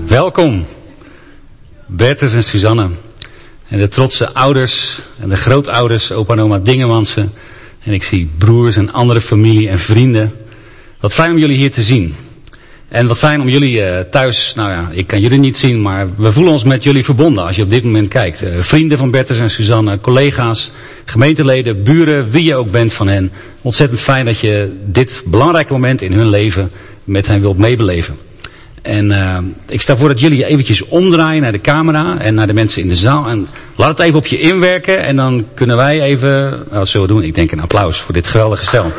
Welkom, Bertus en Suzanne. En de trotse ouders en de grootouders, opa en oma Dingemansen. En ik zie broers en andere familie en vrienden. Wat fijn om jullie hier te zien. En wat fijn om jullie thuis, nou ja, ik kan jullie niet zien, maar we voelen ons met jullie verbonden als je op dit moment kijkt. Vrienden van Bertus en Suzanne, collega's, gemeenteleden, buren, wie je ook bent van hen. Ontzettend fijn dat je dit belangrijke moment in hun leven met hen wilt meebeleven. En ik stel voor dat jullie eventjes omdraaien naar de camera en naar de mensen in de zaal. En laat het even op je inwerken en dan kunnen wij even, wat zullen we doen? Ik denk een applaus voor dit geweldige stel.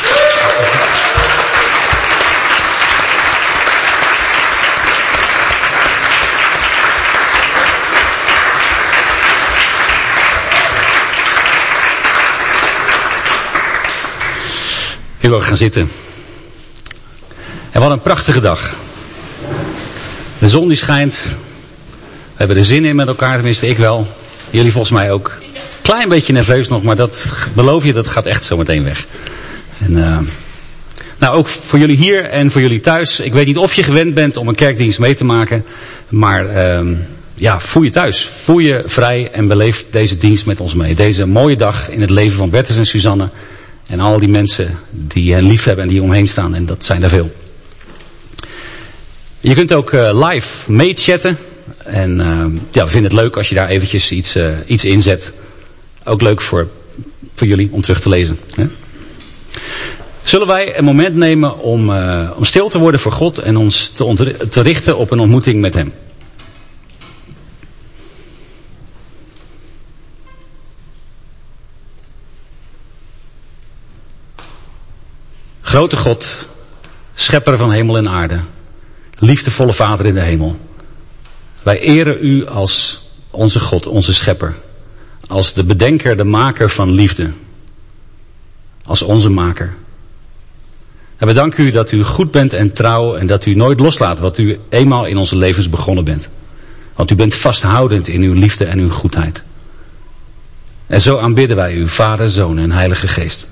Je wil gaan zitten. En wat een prachtige dag. De zon die schijnt. We hebben er zin in met elkaar, tenminste ik wel. Jullie volgens mij ook. Klein beetje nerveus nog, maar dat beloof je, dat gaat echt zo meteen weg. En, nou, ook voor jullie hier en voor jullie thuis. Ik weet niet of je gewend bent om een kerkdienst mee te maken. Maar ja, voel je thuis. Voel je vrij en beleef deze dienst met ons mee. Deze mooie dag in het leven van Bertus en Suzanne. En al die mensen die hen lief hebben en die omheen staan. En dat zijn er veel. Je kunt ook live meechatten. En ja, we vinden het leuk als je daar eventjes iets inzet. Ook leuk voor jullie om terug te lezen. Hè? Zullen wij een moment nemen om stil te worden voor God en ons te richten op een ontmoeting met Hem. Grote God, schepper van hemel en aarde, liefdevolle Vader in de hemel. Wij eren U als onze God, onze schepper. Als de bedenker, de maker van liefde. Als onze maker. En we danken U dat U goed bent en trouw en dat U nooit loslaat wat U eenmaal in onze levens begonnen bent. Want U bent vasthoudend in Uw liefde en Uw goedheid. En zo aanbidden wij U, Vader, Zoon en Heilige Geest.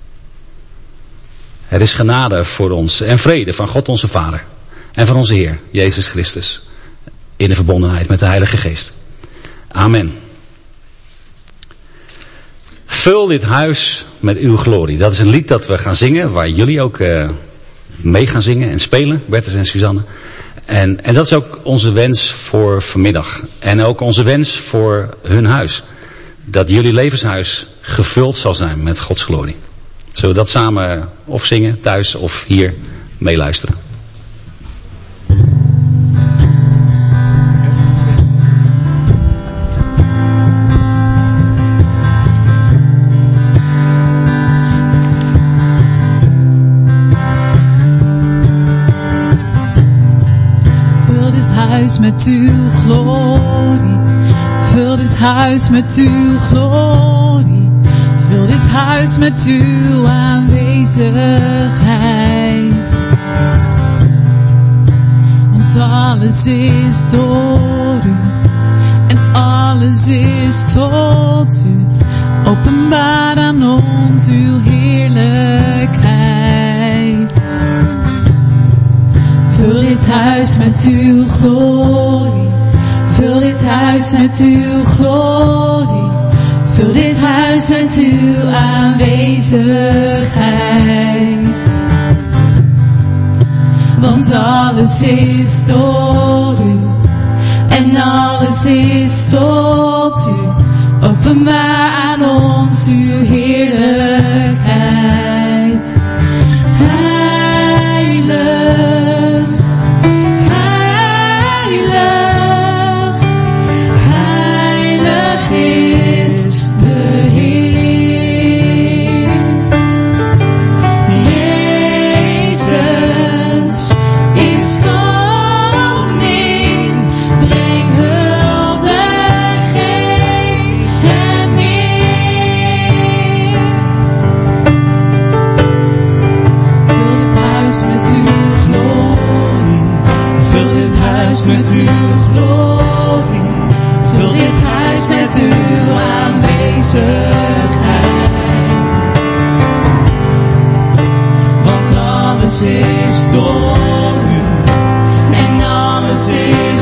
Er is genade voor ons en vrede van God onze Vader en van onze Heer, Jezus Christus, in de verbondenheid met de Heilige Geest. Amen. Vul dit huis met uw glorie. Dat is een lied dat we gaan zingen, waar jullie ook mee gaan zingen en spelen, Bertus en Suzanne. En dat is ook onze wens voor vanmiddag. En ook onze wens voor hun huis. Dat jullie levenshuis gevuld zal zijn met Gods glorie. Zullen we dat samen of zingen, thuis of hier meeluisteren? Vul dit huis met uw glorie. Vul dit huis met uw glorie. Vul dit huis met uw aanwezigheid. Want alles is door u. En alles is tot u. Openbaar aan ons uw heerlijkheid. Vul dit huis met uw glorie. Vul dit huis met uw glorie. Vul dit huis met uw aanwezigheid. Want alles is door u. En alles is tot u. Openbaar aan ons uw heerlijkheid. Heilig, heilig, heilig is de Heer. Jezus is koning, breng huldiging hem neer. Vul dit huis met uw glorie, vul dit huis met uw glorie. Vul dit huis met uw aanwezigheid. Want alles is door u. En alles is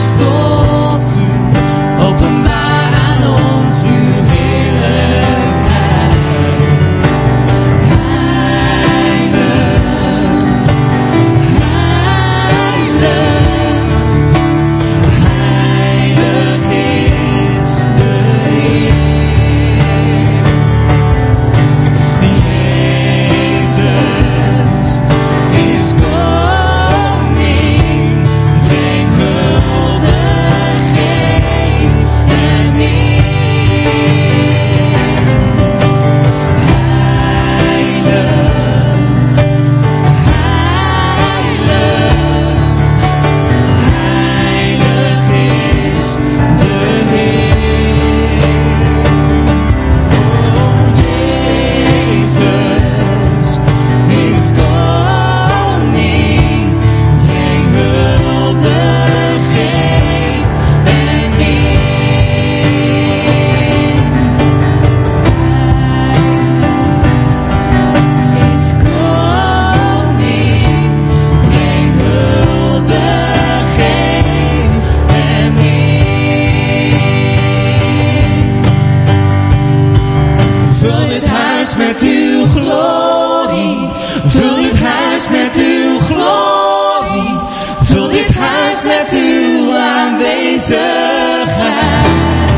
huis met uw glorie. Vul dit huis met uw glorie. Vul dit huis met uw aanwezigheid.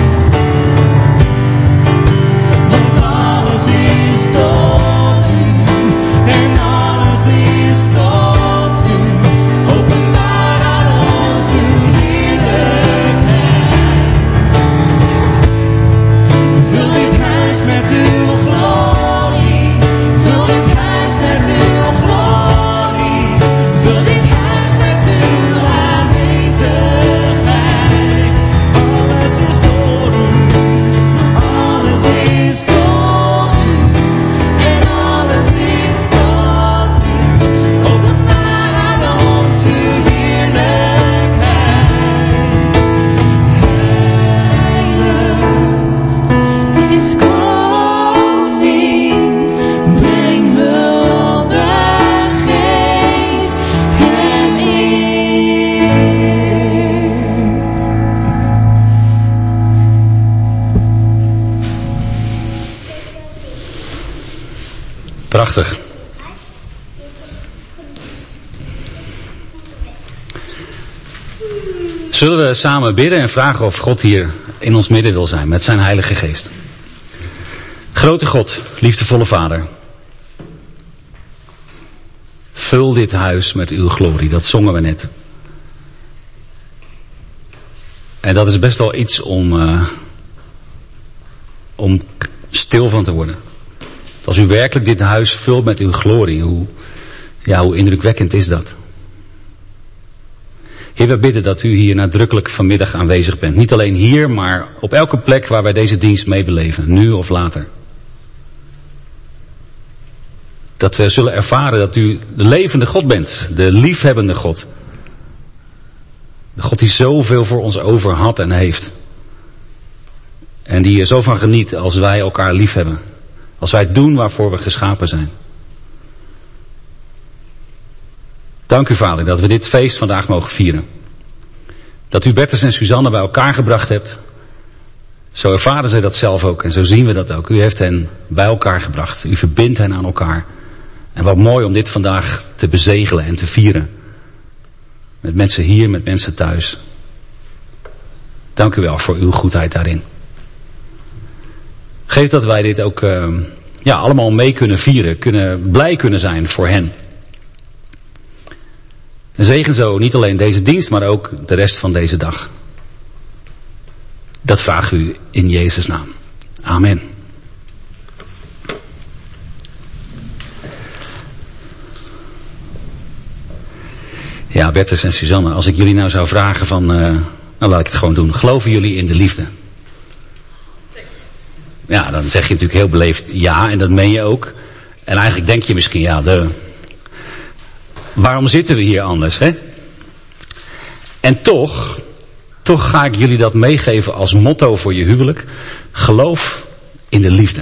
Want alles is door u. En alles is tot u. Openbaar aan ons uw heerlijkheid. Vul dit huis met uw glorie. Vul dit huis met uw glorie. Vul dit huis met uw aanwezigheid. Alles is door u. Alles is door u. En alles is tot u. Openbaar aan ons uw heerlijkheid. Heilig is koning, breng hulde, geef hem eer. Prachtig. Zullen we samen bidden en vragen of God hier in ons midden wil zijn met zijn Heilige Geest. Grote God, liefdevolle Vader. Vul dit huis met uw glorie, dat zongen we net. En dat is best wel iets om stil van te worden. Als u werkelijk dit huis vult met uw glorie, hoe indrukwekkend is dat? Heer, we bidden dat u hier nadrukkelijk vanmiddag aanwezig bent. Niet alleen hier, maar op elke plek waar wij deze dienst mee beleven, nu of later. Dat we zullen ervaren dat u de levende God bent, de liefhebbende God. De God die zoveel voor ons over had en heeft. En die er zo van geniet als wij elkaar lief hebben. Als wij doen waarvoor we geschapen zijn. Dank u, Vader, dat we dit feest vandaag mogen vieren. Dat u Bertus en Suzanne bij elkaar gebracht hebt. Zo ervaren zij dat zelf ook en zo zien we dat ook. U heeft hen bij elkaar gebracht. U verbindt hen aan elkaar. En wat mooi om dit vandaag te bezegelen en te vieren. Met mensen hier, met mensen thuis. Dank u wel voor uw goedheid daarin. Geef dat wij dit ook allemaal mee kunnen vieren, blij kunnen zijn voor hen. En zegen zo niet alleen deze dienst, maar ook de rest van deze dag. Dat vraag u in Jezus' naam. Amen. Ja, Bertus en Suzanne, als ik jullie nou zou vragen van, nou laat ik het gewoon doen. Geloven jullie in de liefde? Ja, dan zeg je natuurlijk heel beleefd ja, en dat meen je ook. En eigenlijk denk je misschien, waarom zitten we hier anders, hè? En toch ga ik jullie dat meegeven als motto voor je huwelijk. Geloof in de liefde.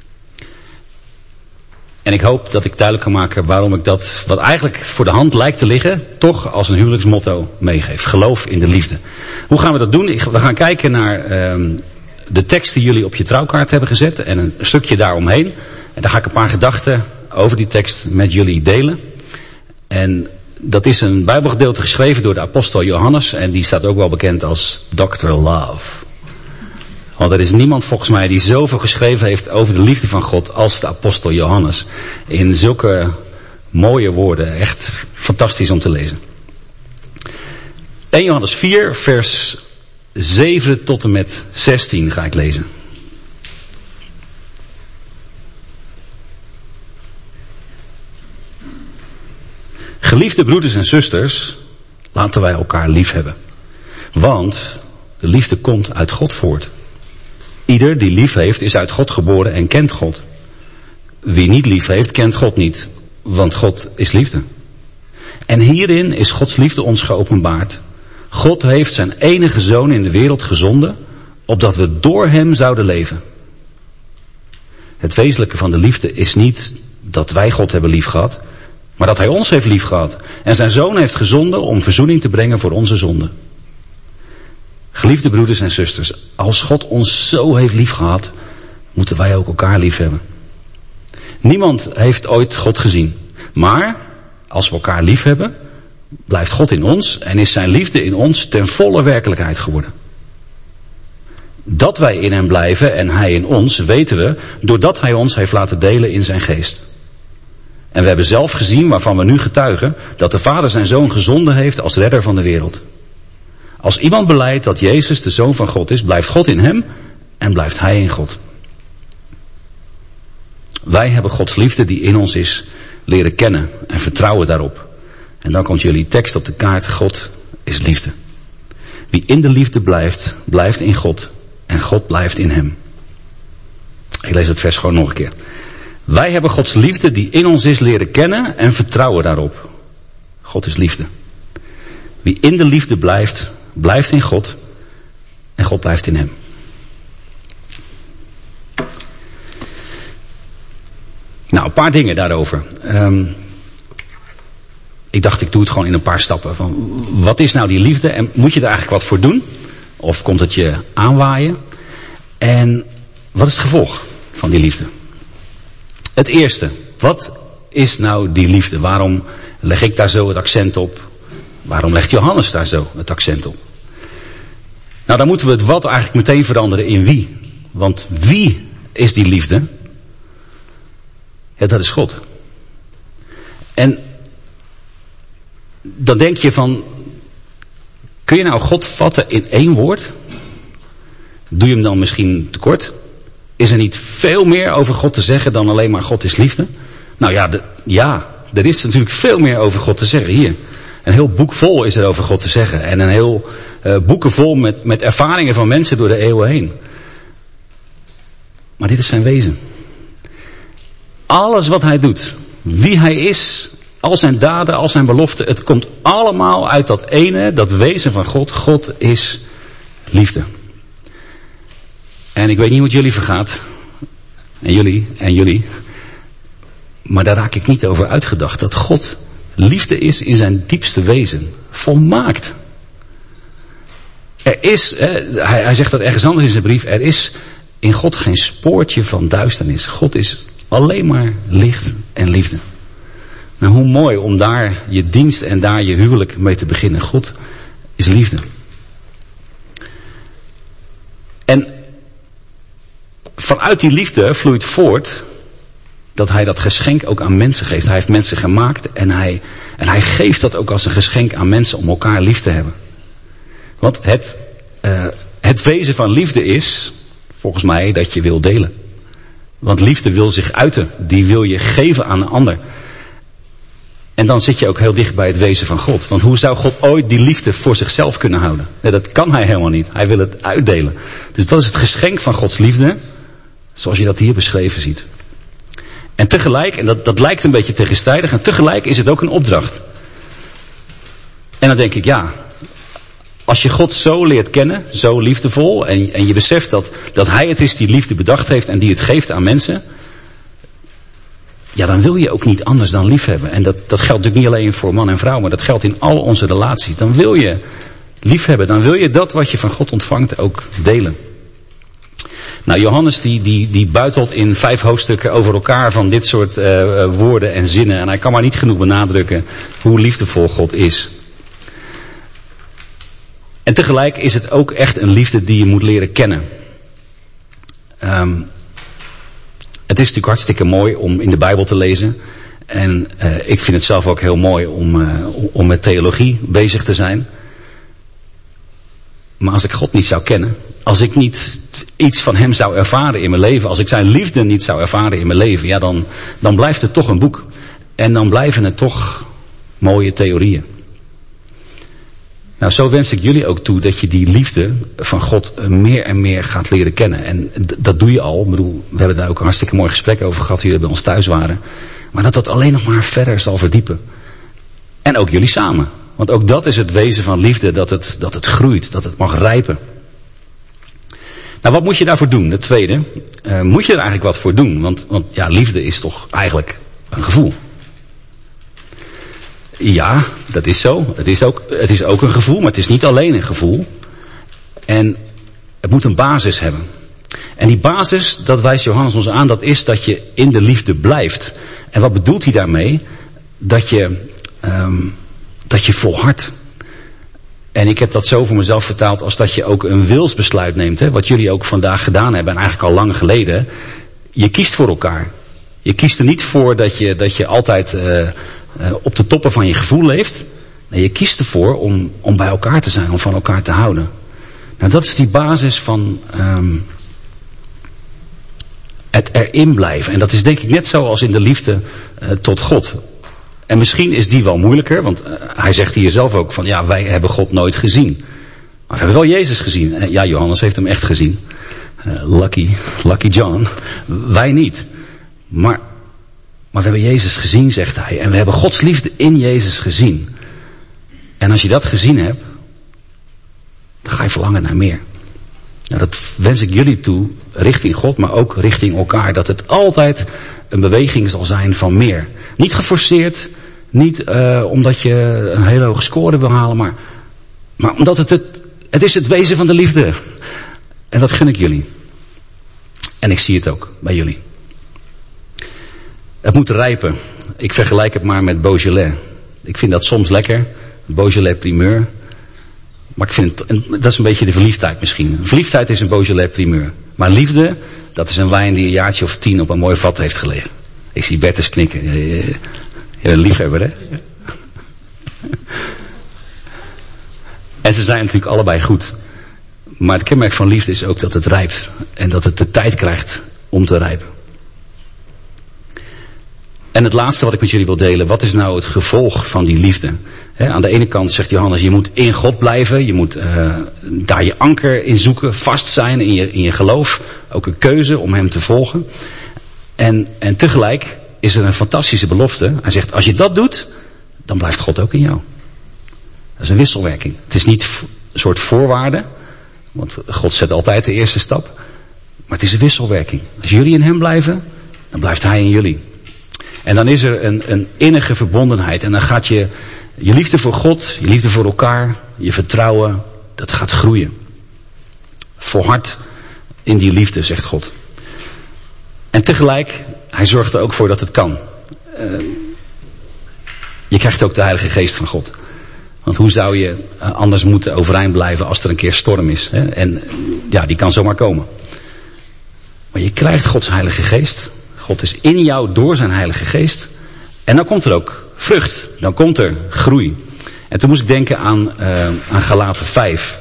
En ik hoop dat ik duidelijk kan maken waarom ik dat, wat eigenlijk voor de hand lijkt te liggen, toch als een huwelijksmotto meegeef. Geloof in de liefde. Hoe gaan we dat doen? We gaan kijken naar de tekst die jullie op je trouwkaart hebben gezet en een stukje daaromheen. En daar ga ik een paar gedachten over die tekst met jullie delen. En dat is een Bijbelgedeelte geschreven door de apostel Johannes en die staat ook wel bekend als Dr. Love. Want er is niemand volgens mij die zoveel geschreven heeft over de liefde van God als de apostel Johannes. In zulke mooie woorden, echt fantastisch om te lezen. 1 Johannes 4 vers 7 tot en met 16 ga ik lezen. Geliefde broeders en zusters, laten wij elkaar lief hebben. Want de liefde komt uit God voort. Ieder die lief heeft is uit God geboren en kent God. Wie niet lief heeft, kent God niet, want God is liefde. En hierin is Gods liefde ons geopenbaard. God heeft zijn enige zoon in de wereld gezonden, opdat we door hem zouden leven. Het wezenlijke van de liefde is niet dat wij God hebben lief gehad, maar dat hij ons heeft lief gehad en zijn zoon heeft gezonden om verzoening te brengen voor onze zonden. Geliefde broeders en zusters, als God ons zo heeft lief gehad, moeten wij ook elkaar lief hebben. Niemand heeft ooit God gezien. Maar als we elkaar lief hebben, blijft God in ons en is zijn liefde in ons ten volle werkelijkheid geworden. Dat wij in hem blijven en hij in ons, weten we, doordat hij ons heeft laten delen in zijn geest. En we hebben zelf gezien, waarvan we nu getuigen, dat de Vader zijn Zoon gezonden heeft als redder van de wereld. Als iemand belijdt dat Jezus de Zoon van God is, blijft God in hem en blijft hij in God. Wij hebben Gods liefde die in ons is leren kennen en vertrouwen daarop. En dan komt jullie tekst op de kaart: God is liefde. Wie in de liefde blijft, blijft in God en God blijft in hem. Ik lees het vers gewoon nog een keer. Wij hebben Gods liefde die in ons is leren kennen en vertrouwen daarop. God is liefde. Wie in de liefde blijft, blijft in God en God blijft in hem. Nou, een paar dingen daarover. Ik dacht, ik doe het gewoon in een paar stappen. Van, wat is nou die liefde en moet je er eigenlijk wat voor doen? Of komt het je aanwaaien? En wat is het gevolg van die liefde? Het eerste, wat is nou die liefde? Waarom leg ik daar zo het accent op? Waarom legt Johannes daar zo het accent op? Nou, dan moeten we het wat eigenlijk meteen veranderen in wie. Want wie is die liefde? Ja, dat is God. En dan denk je van, kun je nou God vatten in één woord? Doe je hem dan misschien tekort? Is er niet veel meer over God te zeggen dan alleen maar God is liefde? Nou ja, er is natuurlijk veel meer over God te zeggen. Hier, een heel boek vol is er over God te zeggen. En een heel boeken vol met ervaringen van mensen door de eeuwen heen. Maar dit is zijn wezen. Alles wat hij doet, wie hij is, al zijn daden, al zijn beloften, het komt allemaal uit dat ene, dat wezen van God. God is liefde. En ik weet niet wat jullie vergaat. En jullie. Maar daar raak ik niet over uitgedacht. Dat God liefde is in zijn diepste wezen. Volmaakt. Er is, hij zegt dat ergens anders in zijn brief, er is in God geen spoortje van duisternis. God is alleen maar licht en liefde. Nou, hoe mooi om daar je dienst en daar je huwelijk mee te beginnen. God is liefde. En vanuit die liefde vloeit voort dat hij dat geschenk ook aan mensen geeft. Hij heeft mensen gemaakt en hij geeft dat ook als een geschenk aan mensen om elkaar lief te hebben. Want het wezen van liefde is, volgens mij, dat je wil delen. Want liefde wil zich uiten. Die wil je geven aan een ander. En dan zit je ook heel dicht bij het wezen van God. Want hoe zou God ooit die liefde voor zichzelf kunnen houden? Nee, dat kan hij helemaal niet. Hij wil het uitdelen. Dus dat is het geschenk van Gods liefde. Zoals je dat hier beschreven ziet. En tegelijk, en dat lijkt een beetje tegenstrijdig, en tegelijk is het ook een opdracht. En dan denk ik, ja, als je God zo leert kennen, zo liefdevol, en je beseft dat hij het is die liefde bedacht heeft en die het geeft aan mensen, ja, dan wil je ook niet anders dan liefhebben. En dat geldt natuurlijk niet alleen voor man en vrouw, maar dat geldt in al onze relaties. Dan wil je liefhebben, dan wil je dat wat je van God ontvangt ook delen. Nou, Johannes die buitelt in 5 hoofdstukken over elkaar van dit soort woorden en zinnen. En hij kan maar niet genoeg benadrukken hoe liefdevol God is. En tegelijk is het ook echt een liefde die je moet leren kennen. Het is natuurlijk hartstikke mooi om in de Bijbel te lezen. En ik vind het zelf ook heel mooi om met theologie bezig te zijn. Maar als ik God niet zou kennen, als ik niet iets van hem zou ervaren in mijn leven, als ik zijn liefde niet zou ervaren in mijn leven, ja, dan blijft het toch een boek. En dan blijven het toch mooie theorieën. Nou, zo wens ik jullie ook toe dat je die liefde van God meer en meer gaat leren kennen. En dat doe je al. Ik bedoel, we hebben daar ook een hartstikke mooi gesprek over gehad, jullie bij ons thuis waren. Maar dat alleen nog maar verder zal verdiepen. En ook jullie samen. Want ook dat is het wezen van liefde, dat het groeit, dat het mag rijpen. Nou, wat moet je daarvoor doen? Het tweede, moet je er eigenlijk wat voor doen? Want ja, liefde is toch eigenlijk een gevoel. Ja, dat is zo. Het is ook een gevoel, maar het is niet alleen een gevoel. En het moet een basis hebben. En die basis, dat wijst Johannes ons aan, dat is dat je in de liefde blijft. En wat bedoelt hij daarmee? Dat je volhardt. En ik heb dat zo voor mezelf vertaald als dat je ook een wilsbesluit neemt. Hè? Wat jullie ook vandaag gedaan hebben en eigenlijk al lang geleden. Je kiest voor elkaar. Je kiest er niet voor dat je altijd op de toppen van je gevoel leeft. Nee, je kiest ervoor om bij elkaar te zijn, om van elkaar te houden. Nou, dat is die basis van het erin blijven. En dat is denk ik net zo als in de liefde tot God. En misschien is die wel moeilijker, want hij zegt hier zelf ook van, ja, wij hebben God nooit gezien. Maar we hebben wel Jezus gezien. En ja, Johannes heeft hem echt gezien. Lucky John. Wij niet. Maar we hebben Jezus gezien, zegt hij. En we hebben Gods liefde in Jezus gezien. En als je dat gezien hebt, dan ga je verlangen naar meer. Nou, dat wens ik jullie toe, richting God, maar ook richting elkaar. Dat het altijd een beweging zal zijn van meer. Niet geforceerd, niet omdat je een hele hoge score wil halen, maar omdat het is het wezen van de liefde. En dat gun ik jullie. En ik zie het ook bij jullie. Het moet rijpen. Ik vergelijk het maar met Beaujolais. Ik vind dat soms lekker, Beaujolais primeur. Maar ik vind dat is een beetje de verliefdheid misschien. Verliefdheid is een Beaujolais primeur. Maar liefde, dat is een wijn die een jaartje of 10 op een mooi vat heeft gelegen. Ik zie Bertus knikken. Een liefhebber, hè? En ze zijn natuurlijk allebei goed. Maar het kenmerk van liefde is ook dat het rijpt. En dat het de tijd krijgt om te rijpen. En het laatste wat ik met jullie wil delen, wat is nou het gevolg van die liefde? Aan de ene kant zegt Johannes, je moet in God blijven, je moet daar je anker in zoeken, vast zijn in je geloof, ook een keuze om hem te volgen. En tegelijk is er een fantastische belofte. Hij zegt, als je dat doet, dan blijft God ook in jou. Dat is een wisselwerking. Het is niet een soort voorwaarde, want God zet altijd de eerste stap. Maar het is een wisselwerking. Als jullie in hem blijven, dan blijft hij in jullie. En dan is er een innige verbondenheid. En dan gaat je liefde voor God, je liefde voor elkaar, je vertrouwen, dat gaat groeien. Volhard in die liefde, zegt God. En tegelijk, hij zorgt er ook voor dat het kan. Je krijgt ook de Heilige Geest van God. Want hoe zou je anders moeten overeind blijven als er een keer storm is? Hè? En ja, die kan zomaar komen. Maar je krijgt Gods Heilige Geest. God is in jou door zijn Heilige Geest. En dan komt er ook vrucht. Dan komt er groei. En toen moest ik denken aan Galaten 5.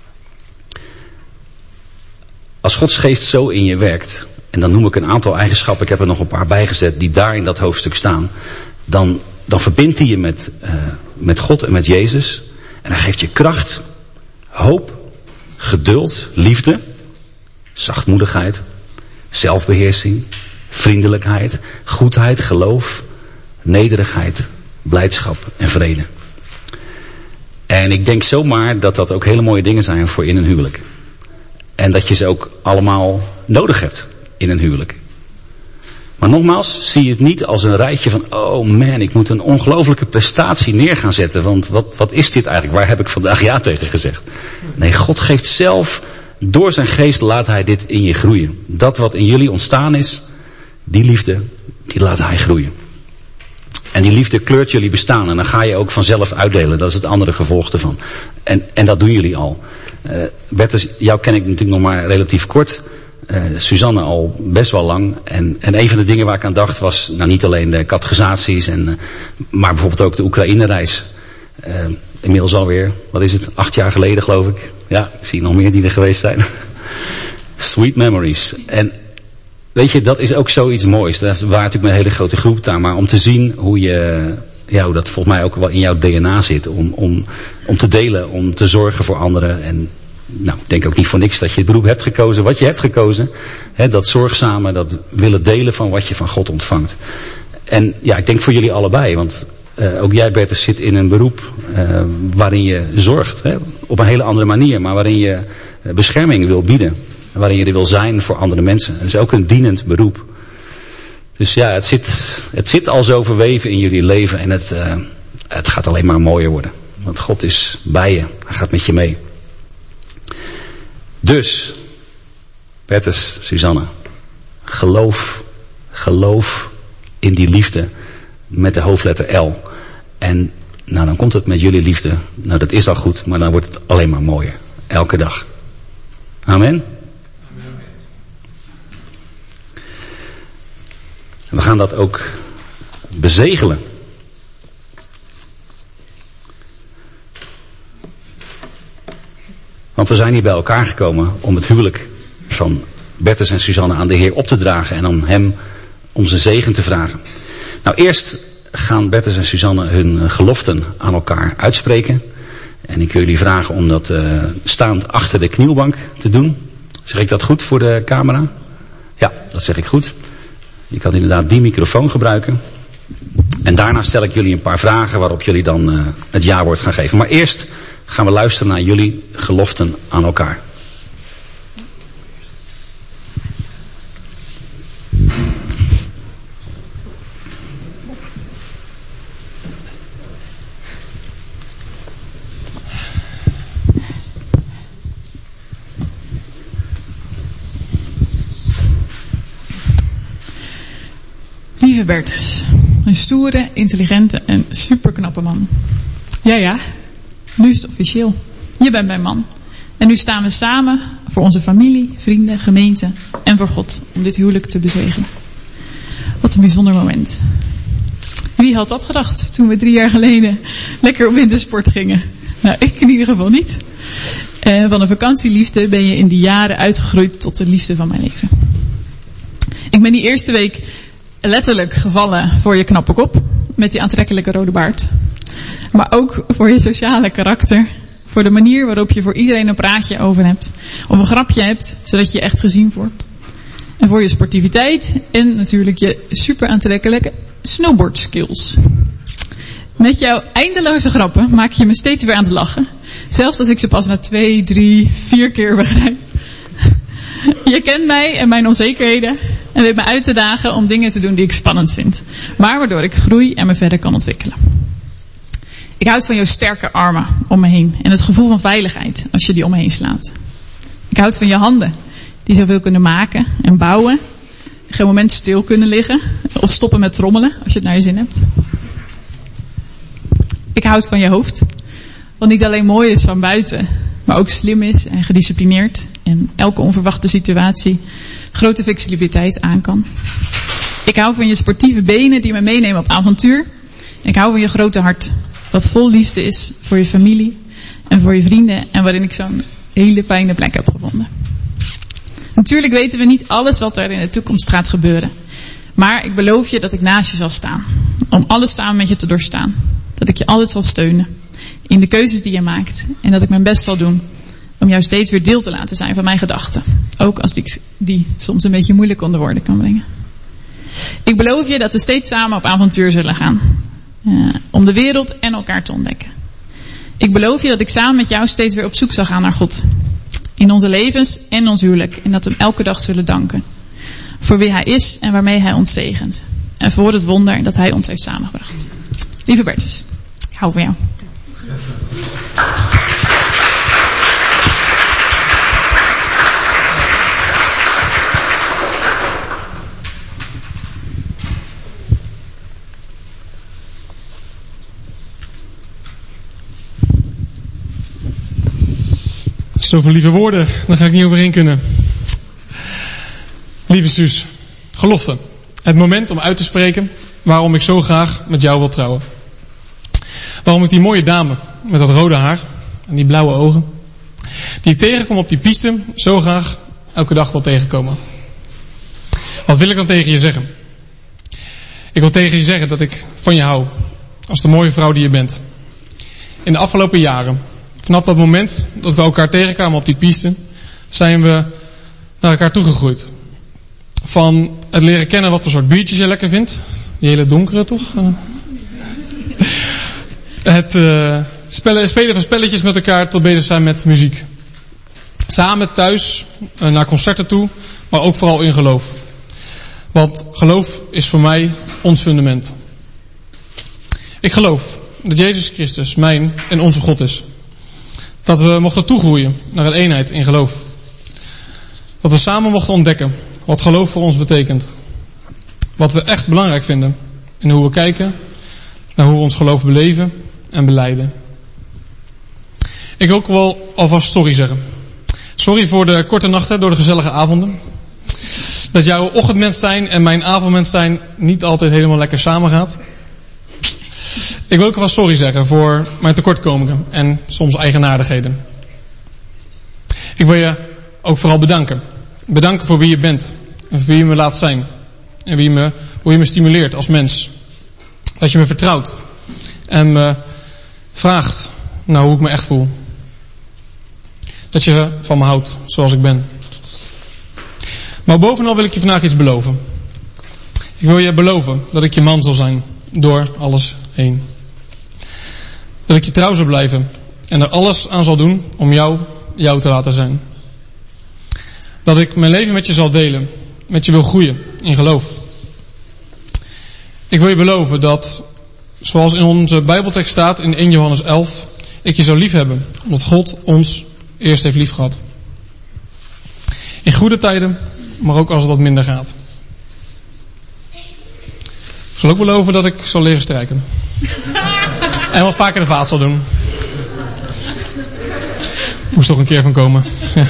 Als Gods Geest zo in je werkt. En dan noem ik een aantal eigenschappen. Ik heb er nog een paar bijgezet die daar in dat hoofdstuk staan. Dan verbindt hij je met God en met Jezus. En hij geeft je kracht, hoop, geduld, liefde, zachtmoedigheid, zelfbeheersing, vriendelijkheid, goedheid, geloof, nederigheid, blijdschap en vrede. En ik denk zomaar dat dat ook hele mooie dingen zijn voor in een huwelijk. En dat je ze ook allemaal nodig hebt in een huwelijk. Maar nogmaals, zie je het niet als een rijtje van, oh man, ik moet een ongelofelijke prestatie neer gaan zetten. Want wat is dit eigenlijk? Waar heb ik vandaag ja tegen gezegd? Nee, God geeft zelf, door zijn geest laat hij dit in je groeien. Dat wat in jullie ontstaan is, die liefde, die laat hij groeien. En die liefde kleurt jullie bestaan. En dan ga je ook vanzelf uitdelen. Dat is het andere gevolg ervan. En dat doen jullie al. Bertus, jou ken ik natuurlijk nog maar relatief kort. Suzanne al best wel lang. En een van de dingen waar ik aan dacht was, nou niet alleen de catechisaties, maar bijvoorbeeld ook de Oekraïne-reis. Inmiddels alweer, 8 jaar geleden geloof ik. Ja, ik zie nog meer die er geweest zijn. Sweet memories. En weet je, dat is ook zoiets moois. Daar waren natuurlijk een hele grote groep daar. Maar om te zien hoe dat volgens mij ook wel in jouw DNA zit. Om te delen, om te zorgen voor anderen. En nou, ik denk ook niet voor niks dat je het beroep hebt gekozen wat je hebt gekozen. Dat zorgzame, dat willen delen van wat je van God ontvangt. En ja, ik denk voor jullie allebei. Want ook jij, Bertus, zit in een beroep waarin je zorgt. Op een hele andere manier. Maar waarin je bescherming wil bieden. Waarin je er wil zijn voor andere mensen. Het is ook een dienend beroep. Dus ja, het zit al zo verweven in jullie leven. En het gaat alleen maar mooier worden. Want God is bij je. Hij gaat met je mee. Dus, Bertus, Suzanne, geloof in die liefde met de hoofdletter L. En nou, dan komt het met jullie liefde. Nou, dat is al goed, maar dan wordt het alleen maar mooier. Elke dag. Amen. En we gaan dat ook bezegelen. Want we zijn hier bij elkaar gekomen om het huwelijk van Bertus en Suzanne aan de Heer op te dragen en om hem om zijn zegen te vragen. Nou, eerst gaan Bertus en Suzanne hun geloften aan elkaar uitspreken. En ik wil jullie vragen om dat staand achter de knielbank te doen. Zeg ik dat goed voor de camera? Ja, dat zeg ik goed. Je kan inderdaad die microfoon gebruiken. En daarna stel ik jullie een paar vragen waarop jullie dan het ja-woord gaan geven. Maar eerst gaan we luisteren naar jullie geloften aan elkaar. Lieve Bertus, een stoere, intelligente en superknappe man. Ja, nu is het officieel. Je bent mijn man. En nu staan we samen voor onze familie, vrienden, gemeente en voor God om dit huwelijk te bezegelen. Wat een bijzonder moment. Wie had dat gedacht toen we 3 jaar geleden lekker op wintersport gingen? Nou, ik in ieder geval niet. Van een vakantieliefde ben je in die jaren uitgegroeid tot de liefde van mijn leven. Ik ben die eerste week letterlijk gevallen voor je knappe kop met die aantrekkelijke rode baard. Maar ook voor je sociale karakter. Voor de manier waarop je voor iedereen een praatje over hebt. Of een grapje hebt, zodat je echt gezien wordt. En voor je sportiviteit en natuurlijk je super aantrekkelijke snowboard skills. Met jouw eindeloze grappen maak je me steeds weer aan het lachen. Zelfs als ik ze pas na 2, 3, 4 keer begrijp. Je kent mij en mijn onzekerheden en weet me uit te dagen om dingen te doen die ik spannend vind. Maar waardoor ik groei en me verder kan ontwikkelen. Ik houd van jouw sterke armen om me heen en het gevoel van veiligheid als je die om me heen slaat. Ik houd van je handen die zoveel kunnen maken en bouwen. Geen moment stil kunnen liggen of stoppen met trommelen als je het naar je zin hebt. Ik houd van je hoofd, wat niet alleen mooi is van buiten, maar ook slim is en gedisciplineerd en elke onverwachte situatie grote flexibiliteit aan kan. Ik hou van je sportieve benen die me meenemen op avontuur. Ik hou van je grote hart, dat vol liefde is voor je familie en voor je vrienden en waarin ik zo'n hele fijne plek heb gevonden. Natuurlijk weten we niet alles wat er in de toekomst gaat gebeuren. Maar ik beloof je dat ik naast je zal staan. Om alles samen met je te doorstaan. Dat ik je altijd zal steunen. In de keuzes die je maakt. En dat ik mijn best zal doen. Om jou steeds weer deel te laten zijn van mijn gedachten. Ook als ik die soms een beetje moeilijk onder woorden kan brengen. Ik beloof je dat we steeds samen op avontuur zullen gaan. Om de wereld en elkaar te ontdekken. Ik beloof je dat ik samen met jou steeds weer op zoek zal gaan naar God. In onze levens en ons huwelijk. En dat we hem elke dag zullen danken. Voor wie hij is en waarmee hij ons zegent. En voor het wonder dat hij ons heeft samengebracht. Lieve Bertus, ik hou van jou. Zoveel lieve woorden, daar ga ik niet overheen kunnen. Lieve Suus, gelofte. Het moment om uit te spreken waarom ik zo graag met jou wil trouwen. Waarom ik die mooie dame met dat rode haar en die blauwe ogen, die ik tegenkom op die piste, zo graag elke dag wil tegenkomen. Wat wil ik dan tegen je zeggen? Ik wil tegen je zeggen dat ik van je hou, als de mooie vrouw die je bent. In de afgelopen jaren, vanaf dat moment dat we elkaar tegenkwamen op die piste, zijn we naar elkaar toegegroeid. Van het leren kennen wat voor soort biertjes je lekker vindt. Die hele donkere toch? Het spelen van spelletjes met elkaar tot bezig zijn met muziek. Samen thuis, naar concerten toe, maar ook vooral in geloof. Want geloof is voor mij ons fundament. Ik geloof dat Jezus Christus mijn en onze God is. Dat we mochten toegroeien naar een eenheid in geloof. Dat we samen mochten ontdekken wat geloof voor ons betekent. Wat we echt belangrijk vinden. En hoe we kijken naar hoe we ons geloof beleven en belijden. Ik wil ook wel alvast sorry zeggen. Sorry voor de korte nachten door de gezellige avonden. Dat jouw ochtendmens zijn en mijn avondmens zijn niet altijd helemaal lekker samengaat. Ik wil ook wel sorry zeggen voor mijn tekortkomingen en soms eigenaardigheden. Ik wil je ook vooral bedanken. Bedanken voor wie je bent. En voor wie je me laat zijn. En hoe je me stimuleert als mens. Dat je me vertrouwt. En me vraagt naar hoe ik me echt voel. Dat je van me houdt zoals ik ben. Maar bovenal wil ik je vandaag iets beloven. Ik wil je beloven dat ik je man zal zijn. Door alles heen. Dat ik je trouw zal blijven. En er alles aan zal doen om jou te laten zijn. Dat ik mijn leven met je zal delen. Met je wil groeien in geloof. Ik wil je beloven dat, zoals in onze Bijbeltekst staat in 1 Johannes 11, ik je zou lief hebben, omdat God ons eerst heeft lief gehad. In goede tijden, maar ook als het wat minder gaat. Ik zal ook beloven dat ik zal leren strijken. En wat vaker de vaat zal doen. Moest toch een keer van komen. Ja.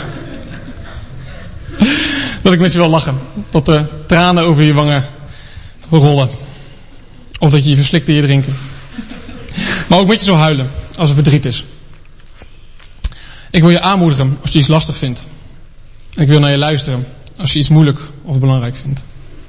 Dat ik met je wil lachen. Tot de tranen over je wangen rollen. Of dat je je verslikt in je drinken. Maar ook met je zo huilen als er verdriet is. Ik wil je aanmoedigen als je iets lastig vindt. En ik wil naar je luisteren als je iets moeilijk of belangrijk vindt.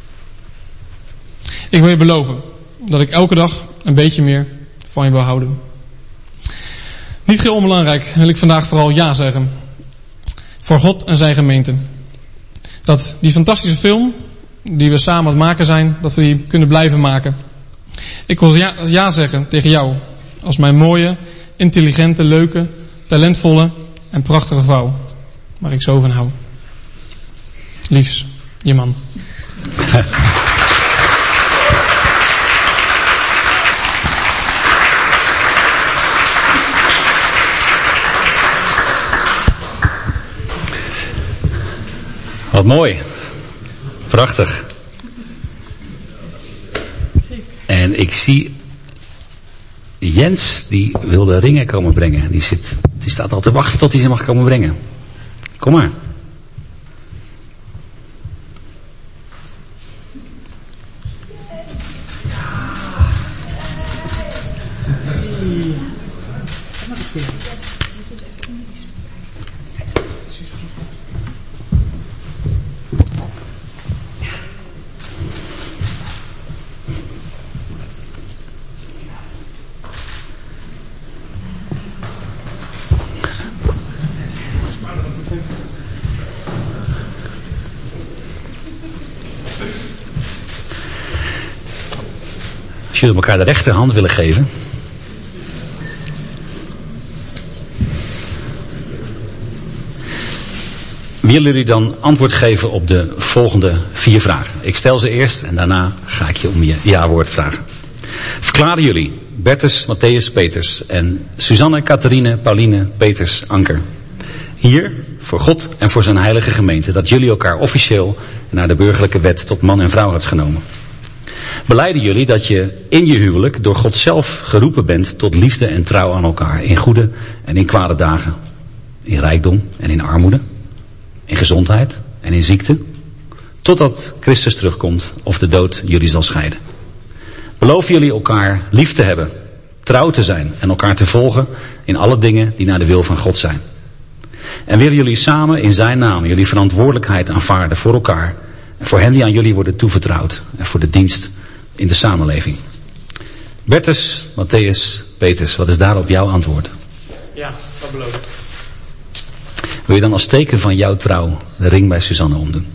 Ik wil je beloven dat ik elke dag een beetje meer van je wil houden. Niet heel onbelangrijk wil ik vandaag vooral ja zeggen. Voor God en zijn gemeente. Dat die fantastische film die we samen aan het maken zijn, dat we die kunnen blijven maken. Ik wil ja zeggen tegen jou als mijn mooie, intelligente, leuke, talentvolle en prachtige vrouw. Waar ik zo van hou. Liefs, je man. Wat mooi. Prachtig. En ik zie Jens, die wil de ringen komen brengen. Die staat al te wachten tot hij ze mag komen brengen. Kom maar. Als jullie elkaar de rechterhand willen geven. Willen jullie dan antwoord geven op de volgende 4 vragen? Ik stel ze eerst en daarna ga ik je om je ja-woord vragen. Verklaren jullie, Bertus, Matthäus, Peters en Suzanne, Catharine, Pauline, Peters, Anker, hier voor God en voor zijn heilige gemeente, dat jullie elkaar officieel naar de burgerlijke wet tot man en vrouw hebt genomen? Belijden jullie dat je in je huwelijk door God zelf geroepen bent tot liefde en trouw aan elkaar, in goede en in kwade dagen, in rijkdom en in armoede, in gezondheid en in ziekte, totdat Christus terugkomt of de dood jullie zal scheiden? Beloven jullie elkaar lief te hebben, trouw te zijn en elkaar te volgen in alle dingen die naar de wil van God zijn? En willen jullie samen in zijn naam jullie verantwoordelijkheid aanvaarden voor elkaar en voor hen die aan jullie worden toevertrouwd en voor de dienst in de samenleving? Bertus, Matthäus, Peters, wat is daarop jouw antwoord? Ja, dat beloof ik. Wil je dan als teken van jouw trouw de ring bij Suzanne omdoen?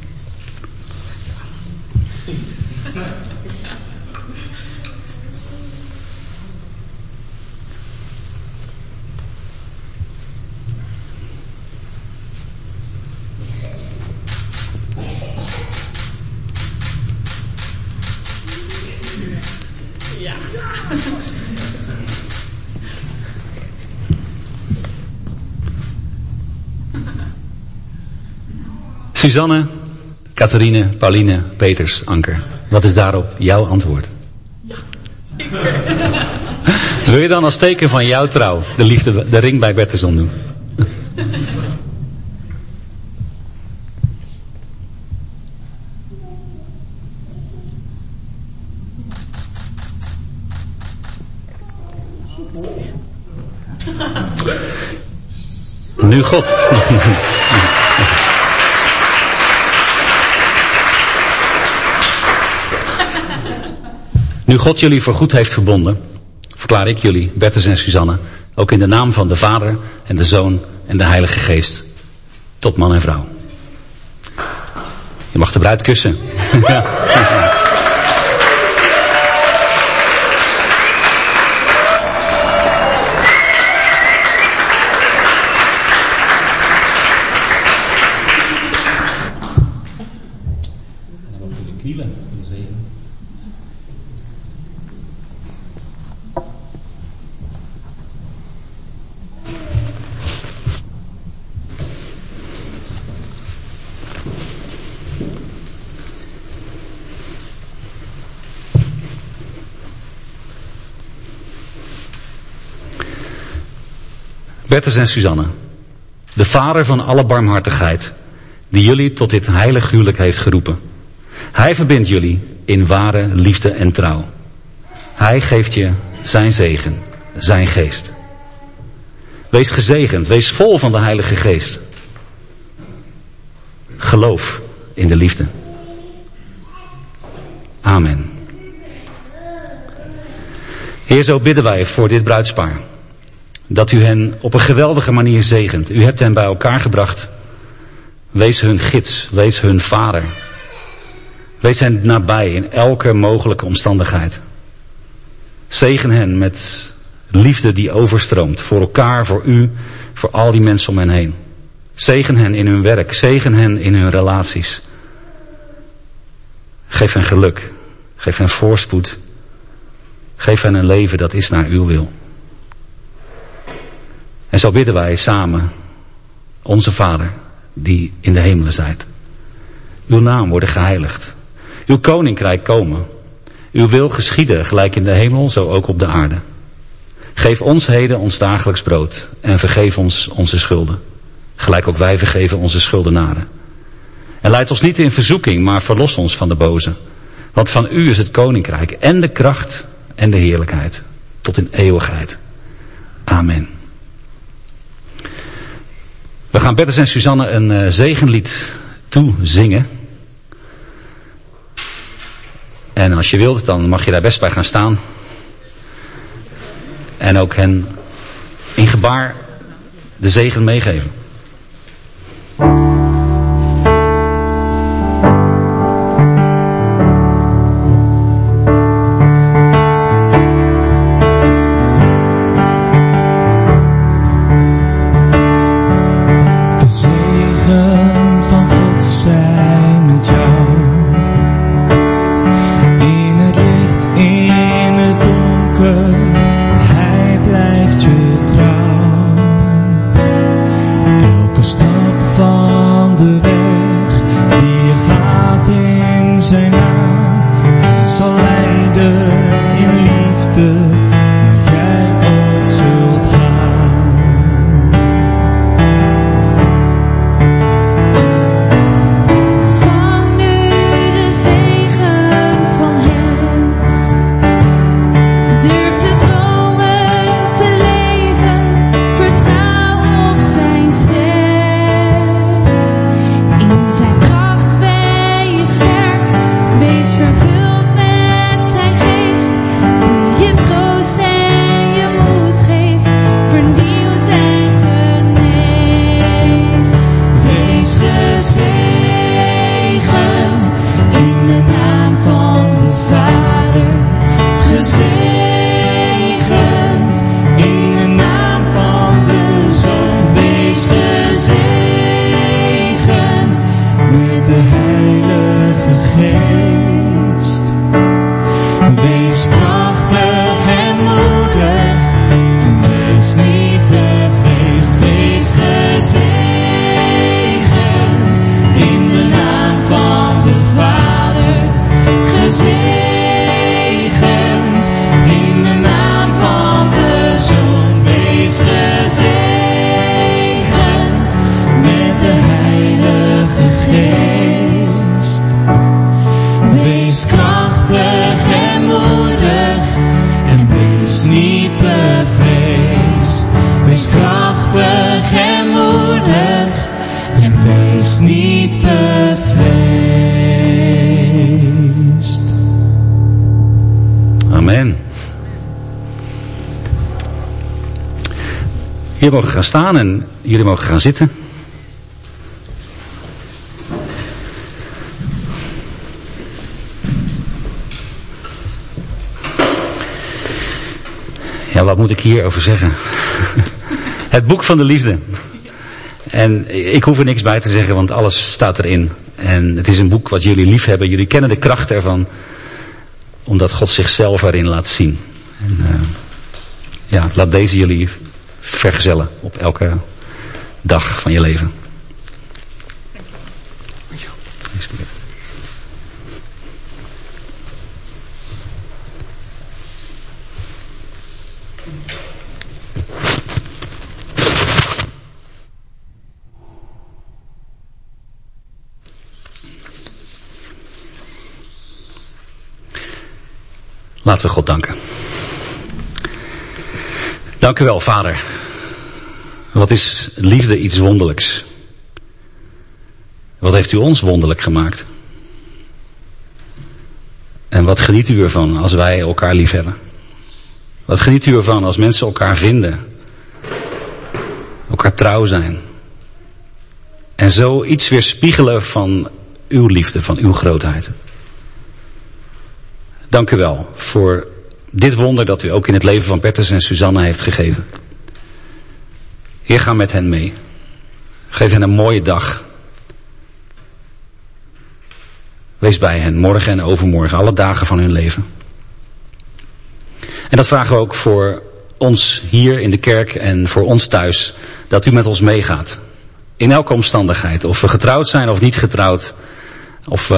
Suzanne, Catharine, Pauline, Peters, Anker. Wat is daarop jouw antwoord? Wil je dan als teken van jouw trouw de ring bij Bertus omdoen? Nu God. Nu God jullie voorgoed heeft verbonden, verklaar ik jullie, Bertus en Suzanne, ook in de naam van de Vader en de Zoon en de Heilige Geest, tot man en vrouw. Je mag de bruid kussen. Bertus en Suzanne, de Vader van alle barmhartigheid, die jullie tot dit heilig huwelijk heeft geroepen. Hij verbindt jullie in ware liefde en trouw. Hij geeft je zijn zegen, zijn geest. Wees gezegend, wees vol van de Heilige Geest. Geloof in de liefde. Amen. Heer, zo bidden wij voor dit bruidspaar. Dat u hen op een geweldige manier zegent. U hebt hen bij elkaar gebracht. Wees hun gids, wees hun vader. Wees hen nabij in elke mogelijke omstandigheid. Zegen hen met liefde die overstroomt. Voor elkaar, voor u, voor al die mensen om hen heen. Zegen hen in hun werk, zegen hen in hun relaties. Geef hen geluk, geef hen voorspoed. Geef hen een leven dat is naar uw wil. En zo bidden wij samen, onze Vader, die in de hemelen zijt. Uw naam worden geheiligd. Uw koninkrijk komen. Uw wil geschieden, gelijk in de hemel, zo ook op de aarde. Geef ons heden ons dagelijks brood en vergeef ons onze schulden. Gelijk ook wij vergeven onze schuldenaren. En leid ons niet in verzoeking, maar verlos ons van de boze. Want van u is het koninkrijk en de kracht en de heerlijkheid tot in eeuwigheid. Amen. We gaan Bertus en Suzanne een zegenlied toezingen. En als je wilt, dan mag je daar best bij gaan staan. En ook hen in gebaar de zegen meegeven. In Wees krachtig en moedig en wees niet bevreesd. Amen. Jullie mogen gaan staan en jullie mogen gaan zitten. Ja, wat moet ik hierover zeggen? Het boek van de liefde. En ik hoef er niks bij te zeggen, want alles staat erin. En het is een boek wat jullie lief hebben. Jullie kennen de kracht ervan, omdat God zichzelf erin laat zien. En laat deze jullie vergezellen op elke dag van je leven. Laten we God danken. Dank u wel, Vader. Wat is liefde iets wonderlijks? Wat heeft u ons wonderlijk gemaakt? En wat geniet u ervan als wij elkaar lief hebben? Wat geniet u ervan als mensen elkaar vinden? Elkaar trouw zijn? En zo iets weerspiegelen van uw liefde, van uw grootheid. Dank u wel voor dit wonder dat u ook in het leven van Bertus en Suzanne heeft gegeven. Heer, ga met hen mee. Geef hen een mooie dag. Wees bij hen, morgen en overmorgen, alle dagen van hun leven. En dat vragen we ook voor ons hier in de kerk en voor ons thuis, dat u met ons meegaat. In elke omstandigheid, of we getrouwd zijn of niet getrouwd, of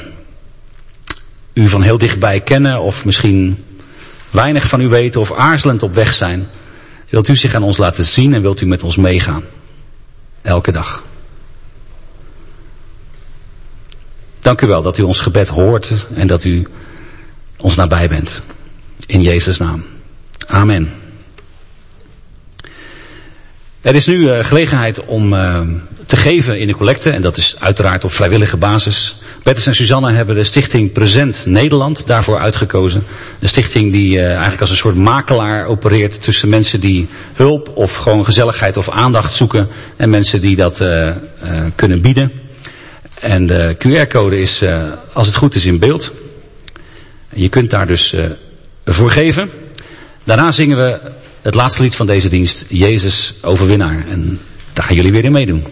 u van heel dichtbij kennen of misschien weinig van u weten of aarzelend op weg zijn. Wilt u zich aan ons laten zien en wilt u met ons meegaan. Elke dag. Dank u wel dat u ons gebed hoort en dat u ons nabij bent. In Jezus' naam. Amen. Er is nu gelegenheid om te geven in de collecte en dat is uiteraard op vrijwillige basis. Bertus en Suzanne hebben de stichting Present Nederland daarvoor uitgekozen. Een stichting die eigenlijk als een soort makelaar opereert tussen mensen die hulp of gewoon gezelligheid of aandacht zoeken en mensen die dat kunnen bieden. En de QR-code is, als het goed is, in beeld. Je kunt daar dus voor geven. Daarna zingen we het laatste lied van deze dienst, Jezus overwinnaar. En daar gaan jullie weer in meedoen.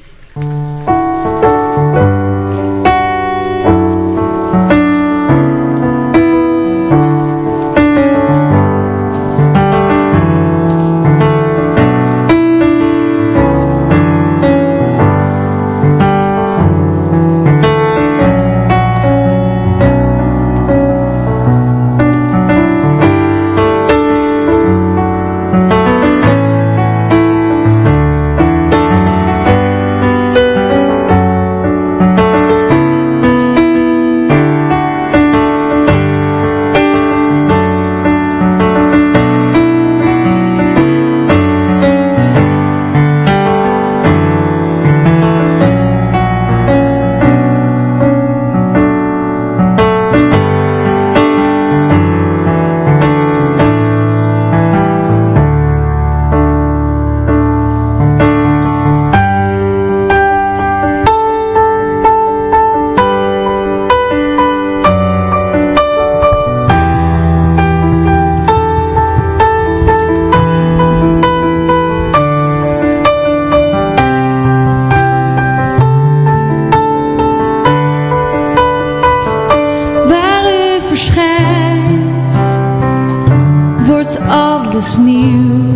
alles nieuw.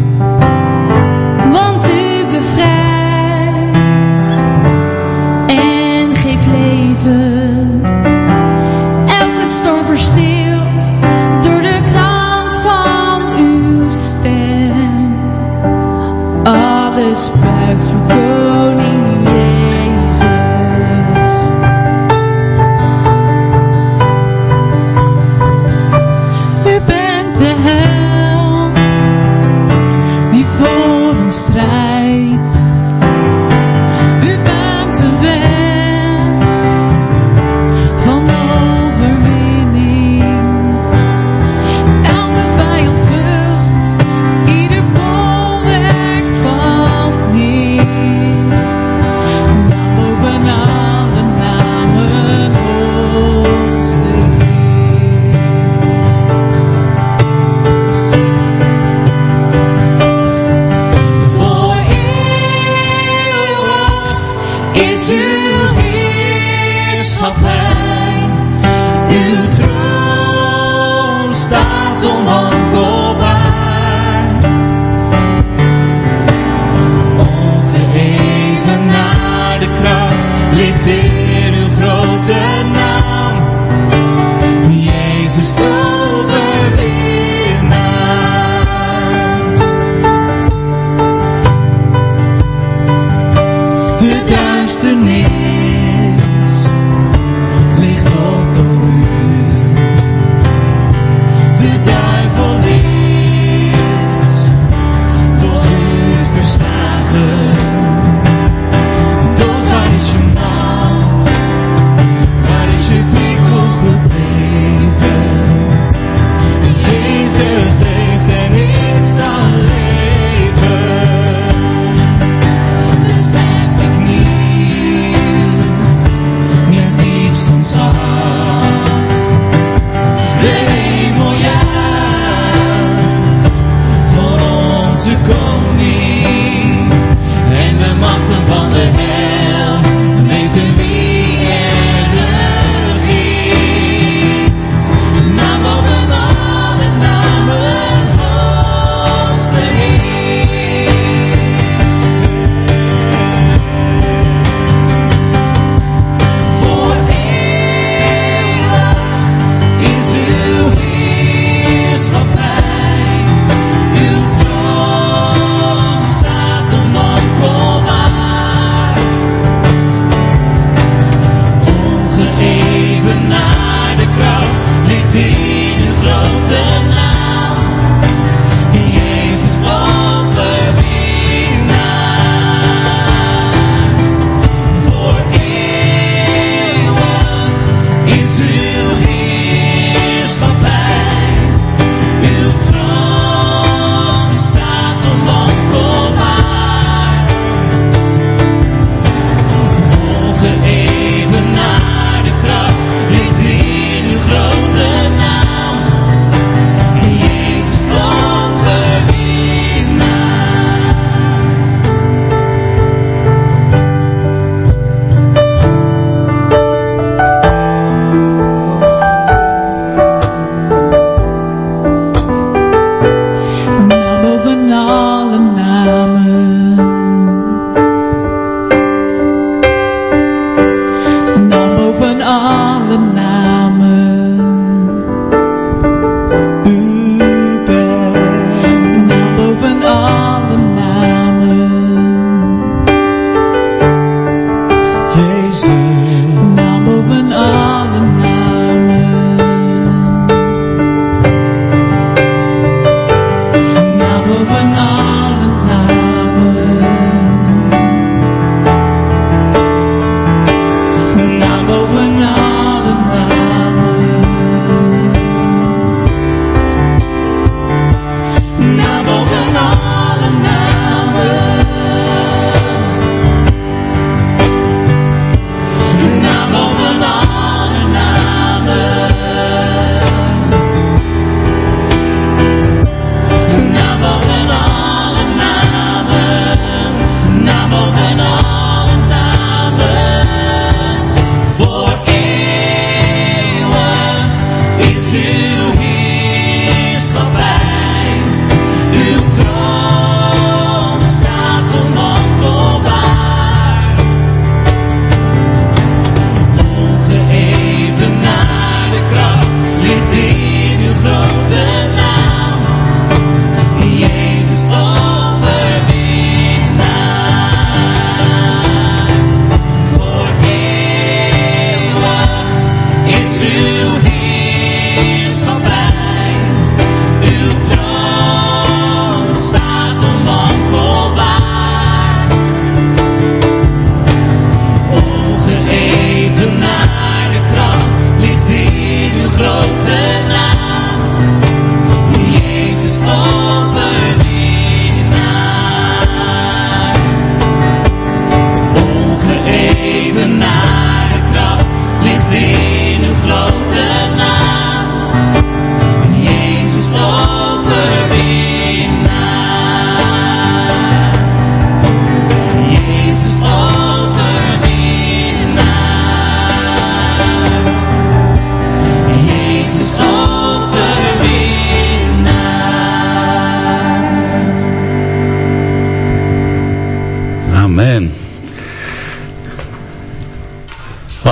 Want u bevrijdt en geeft leven. Elke storm verstilt door de klank van uw stem. Alles buigt voor koning Jezus. U bent de held macht onwankelbaar. Ongeëvenaarde kracht ligt in uw grote naam. Jezus de overwinnaar. De duisternis ligt op door u. De duivel is voorgoed verslagen. Dood, waar is je macht? Waar is je prikkel gebleven?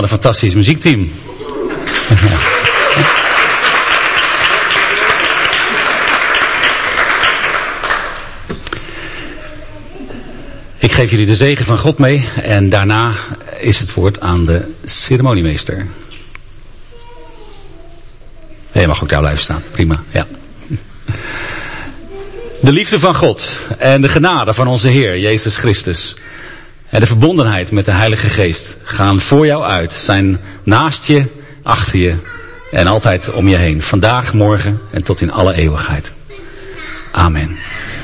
Wat een fantastisch muziekteam. Ik geef jullie de zegen van God mee en daarna is het woord aan de ceremoniemeester. Je mag ook daar blijven staan, prima, ja. De liefde van God en de genade van onze Heer Jezus Christus en de verbondenheid met de Heilige Geest gaan voor jou uit, zijn naast je, achter je en altijd om je heen. Vandaag, morgen en tot in alle eeuwigheid. Amen.